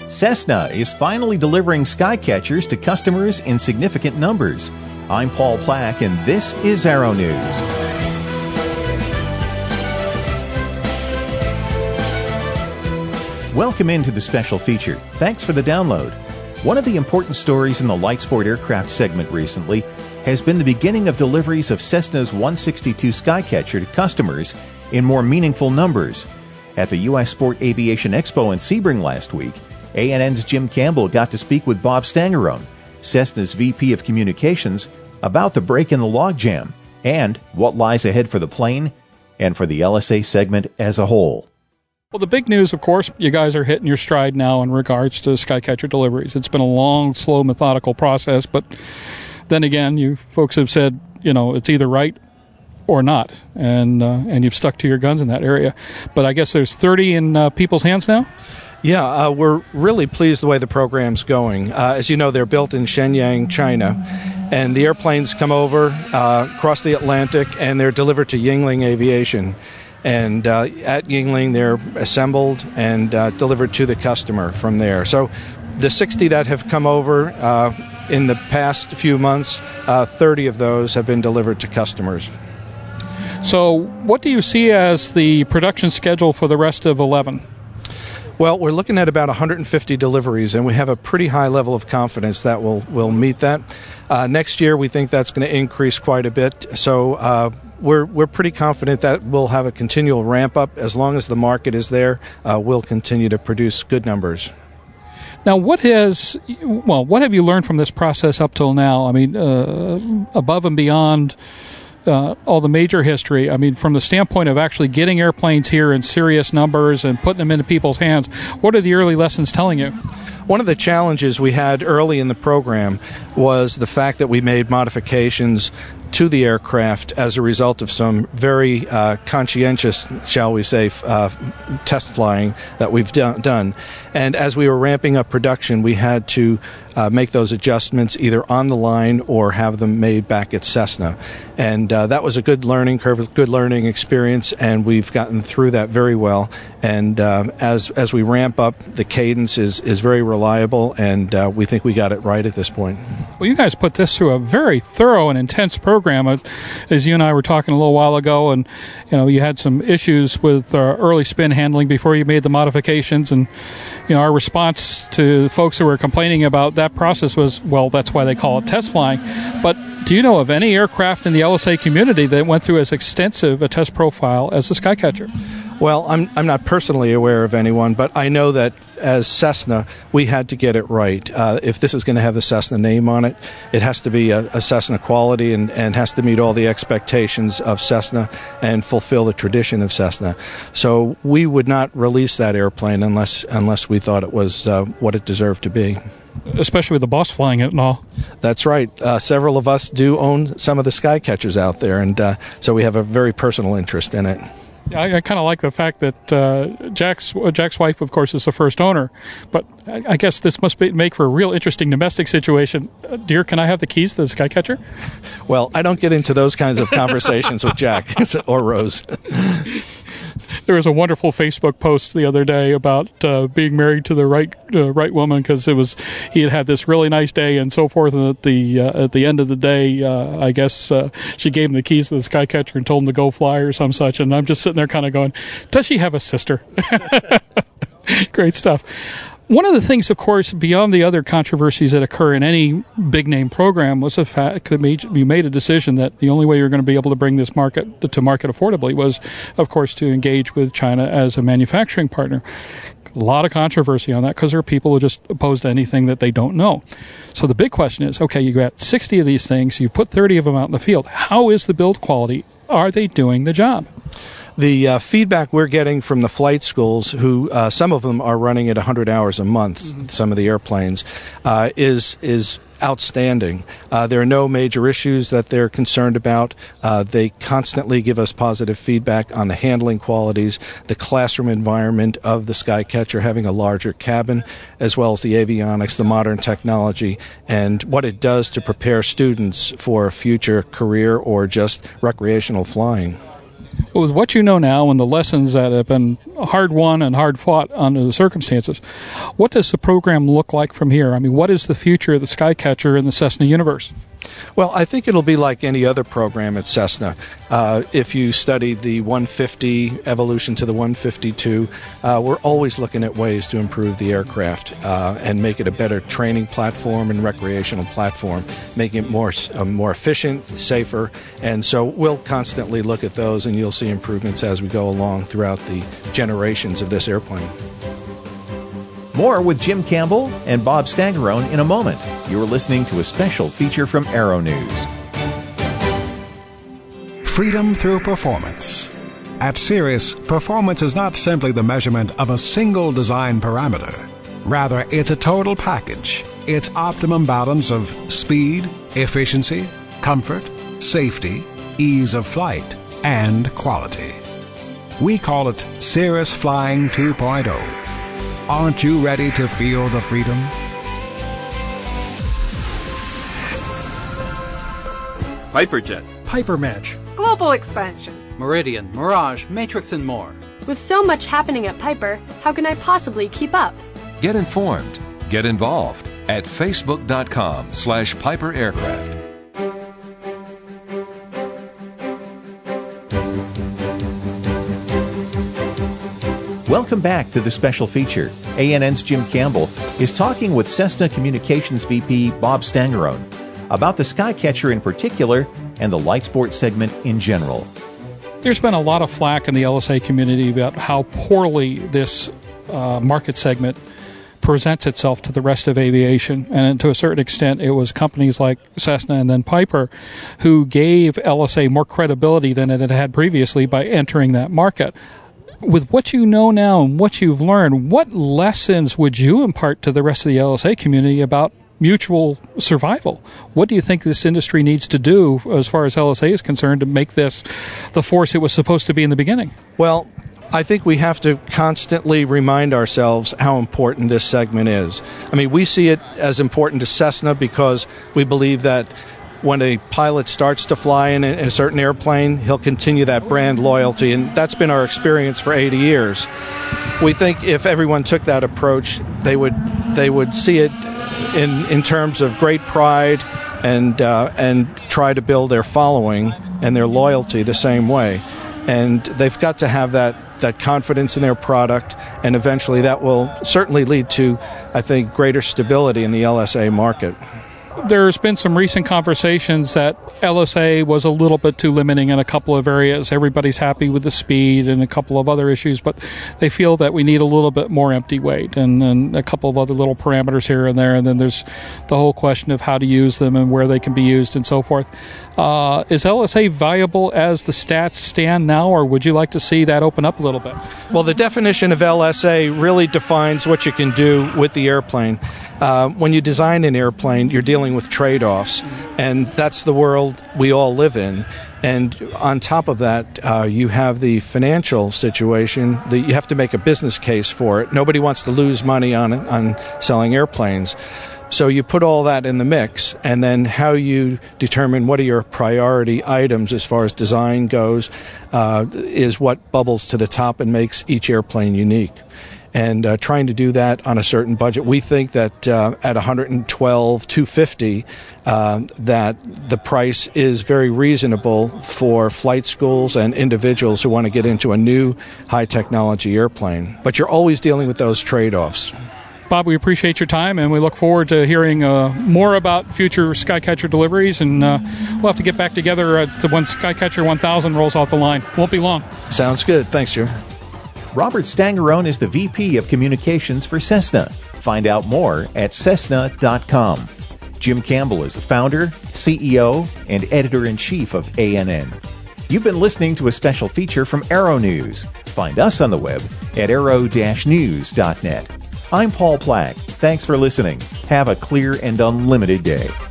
Cessna is finally delivering Skycatchers to customers in significant numbers. I'm Paul Plack, and this is Aero News. Welcome into the special feature. Thanks for the download. One of the important stories in the Light Sport Aircraft segment recently has been the beginning of deliveries of Cessna's 162 Skycatcher to customers in more meaningful numbers. At the U.S. Sport Aviation Expo in Sebring last week, ANN's Jim Campbell got to speak with Bob Stangerone, Cessna's VP of Communications, about the break in the logjam and what lies ahead for the plane and for the LSA segment as a whole. Well, the big news, of course, you guys are hitting your stride now in regards to Skycatcher deliveries. It's been a long, slow, methodical process, but then again, you folks have said, it's either right or not, and you've stuck to your guns in that area. But I guess there's 30 in people's hands now? Yeah, we're really pleased the way the program's going. As you know, they're built in Shenyang, China, and the airplanes come over, across the Atlantic, and they're delivered to Yingling Aviation. And at Yingling, they're assembled and delivered to the customer from there. So the 60 that have come over in the past few months, 30 of those have been delivered to customers. So what do you see as the production schedule for the rest of 11? Well, we're looking at about 150 deliveries, and we have a pretty high level of confidence that we'll meet that. Next year, we think that's going to increase quite a bit. So we're pretty confident that we'll have a continual ramp up. As long as the market is there, we'll continue to produce good numbers. Now, what have you learned from this process up till now? I mean, above and beyond all the major history, I mean, from the standpoint of actually getting airplanes here in serious numbers and putting them into people's hands, what are the early lessons telling you? One of the challenges we had early in the program was the fact that we made modifications to the aircraft as a result of some very conscientious, shall we say, test flying that we've done. And as we were ramping up production, we had to make those adjustments either on the line or have them made back at Cessna. And that was a good learning curve, a good learning experience, and we've gotten through that very well. And as we ramp up, the cadence is very reliable, and we think we got it right at this point. Well, you guys put this through a very thorough and intense program, as you and I were talking a little while ago, and you had some issues with early spin handling before you made the modifications, and our response to folks who were complaining about that process was, well, that's why they call it test flying. But do you know of any aircraft in the LSA community that went through as extensive a test profile as the Skycatcher? Well, I'm not personally aware of anyone, but I know that as Cessna, we had to get it right. If this is going to have the Cessna name on it, it has to be a Cessna quality and has to meet all the expectations of Cessna and fulfill the tradition of Cessna. So we would not release that airplane unless we thought it was what it deserved to be. Especially with the boss flying it and all. That's right. Several of us do own some of the Skycatchers out there, and so we have a very personal interest in it. I kind of like the fact that Jack's wife, of course, is the first owner. But I guess this must make for a real interesting domestic situation. Dear, can I have the keys to the Skycatcher? Well, I don't get into those kinds of conversations with Jack or Rose. There was a wonderful Facebook post the other day about being married to the right woman, because he had this really nice day and so forth. And at the end of the day, I guess she gave him the keys to the Skycatcher and told him to go fly or some such. And I'm just sitting there kind of going, does she have a sister? Great stuff. One of the things, of course, beyond the other controversies that occur in any big-name program, was the fact that you made a decision that the only way you're going to be able to bring this to market affordably was, of course, to engage with China as a manufacturing partner. A lot of controversy on that because there are people who just oppose to anything that they don't know. So the big question is, okay, you got 60 of these things, you put 30 of them out in the field. How is the build quality? Are they doing the job? The feedback we're getting from the flight schools, who some of them are running at 100 hours a month, some of the airplanes, is outstanding. There are no major issues that they're concerned about. They constantly give us positive feedback on the handling qualities, the classroom environment of the Skycatcher having a larger cabin, as well as the avionics, the modern technology, and what it does to prepare students for a future career or just recreational flying. Well, with what you know now and the lessons that have been hard-won and hard-fought under the circumstances. What does the program look like from here? I mean, what is the future of the Skycatcher in the Cessna universe? Well, I think it'll be like any other program at Cessna. If you studied the 150 evolution to the 152, we're always looking at ways to improve the aircraft and make it a better training platform and recreational platform, making it more efficient, safer, and so we'll constantly look at those, and you'll see improvements as we go along throughout the generations of this airplane. More with Jim Campbell and Bob Stangarone in a moment. You're listening to a special feature from Aero News. Freedom through performance. At Cirrus, performance is not simply the measurement of a single design parameter. Rather, it's a total package. It's optimum balance of speed, efficiency, comfort, safety, ease of flight, and quality. We call it Cirrus Flying 2.0. Aren't you ready to feel the freedom? Piperjet, Pipermatch, Global Expansion, Meridian, Mirage, Matrix, and more. With so much happening at Piper, how can I possibly keep up? Get informed. Get involved at facebook.com/Piper Aircraft. Welcome back to the special feature. ANN's Jim Campbell is talking with Cessna Communications VP Bob Stangarone about the Skycatcher in particular and the light sport segment in general. There's been a lot of flack in the LSA community about how poorly this market segment presents itself to the rest of aviation, and to a certain extent it was companies like Cessna and then Piper who gave LSA more credibility than it had had previously by entering that market. With what you know now and what you've learned, what lessons would you impart to the rest of the LSA community about mutual survival? What do you think this industry needs to do as far as LSA is concerned to make this the force it was supposed to be in the beginning? Well, I think we have to constantly remind ourselves how important this segment is. I mean, we see it as important to Cessna because we believe that when a pilot starts to fly in a certain airplane, he'll continue that brand loyalty, and that's been our experience for 80 years. We think if everyone took that approach, they would see it in terms of great pride and try to build their following and their loyalty the same way. And they've got to have that confidence in their product, and eventually that will certainly lead to, I think, greater stability in the LSA market. There's been some recent conversations that LSA was a little bit too limiting in a couple of areas. Everybody's happy with the speed and a couple of other issues, but they feel that we need a little bit more empty weight and a couple of other little parameters here and there. And then there's the whole question of how to use them and where they can be used and so forth. Is LSA viable as the stats stand now, or would you like to see that open up a little bit? Well, the definition of LSA really defines what you can do with the airplane. When you design an airplane, you're dealing with trade-offs, and that's the world we all live in. And on top of that, you have the financial situation that you have to make a business case for it. Nobody wants to lose money on selling airplanes. So you put all that in the mix, and then how you determine what are your priority items as far as design goes is what bubbles to the top and makes each airplane unique. And trying to do that on a certain budget, we think that at $112,250, that the price is very reasonable for flight schools and individuals who want to get into a new high-technology airplane. But you're always dealing with those trade-offs. Bob, we appreciate your time, and we look forward to hearing more about future Skycatcher deliveries, and we'll have to get back together when Skycatcher 1000 rolls off the line. Won't be long. Sounds good. Thanks, Jim. Robert Stangarone is the VP of Communications for Cessna. Find out more at Cessna.com. Jim Campbell is the founder, CEO, and editor-in-chief of ANN. You've been listening to a special feature from Aero News. Find us on the web at aero-news.net. I'm Paul Plack. Thanks for listening. Have a clear and unlimited day.